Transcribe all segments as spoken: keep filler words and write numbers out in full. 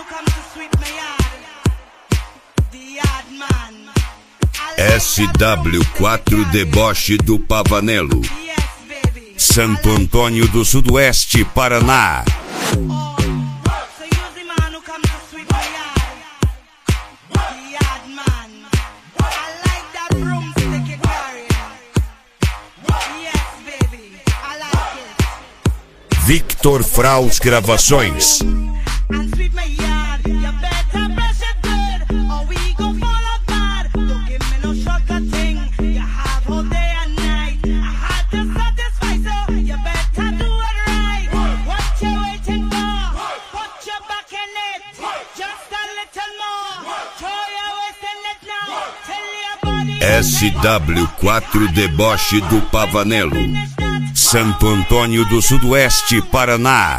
S W quatro Deboche do Pavanello, Santo Antônio do Sudoeste, Paraná. Victor Fraus Gravações. S W quatro Deboche do Pavanello, Santo Antônio do Sudoeste, Paraná.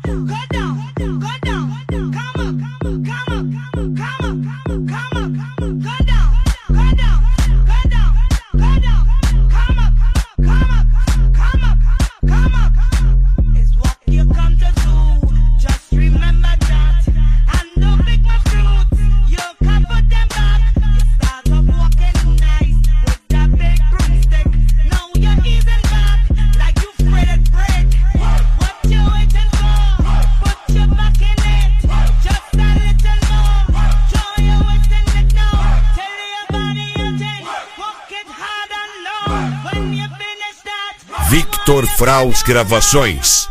Victor Fraus Gravações.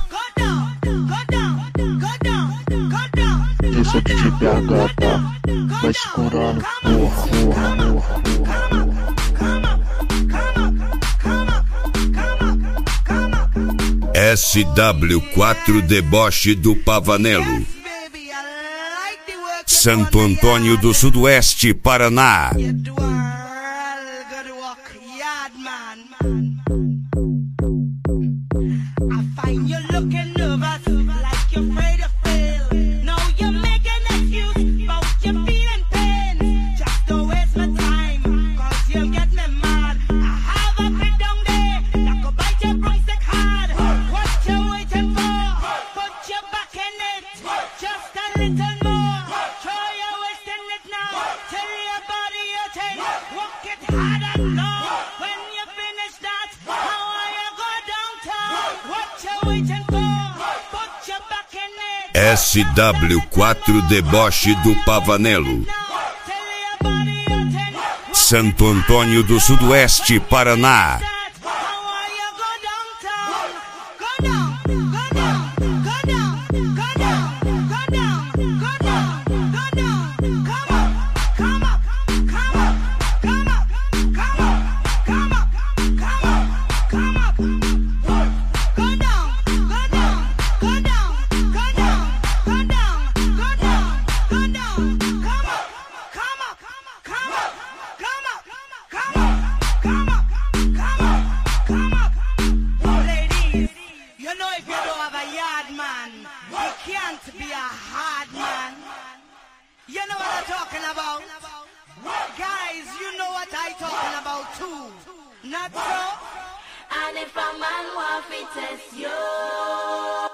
Esse é D J B H, tá? Vai segurando, porra, porra, porra, porra. S W quatro Deboche do Pavanello, Santo Antônio do Sudoeste, Paraná. S W quatro Deboche do Pavanello, Santo Antônio do Sudoeste, Paraná. You know what I'm talking about? Guys, you know what I'm talking about too. Not so? And if a man want to test you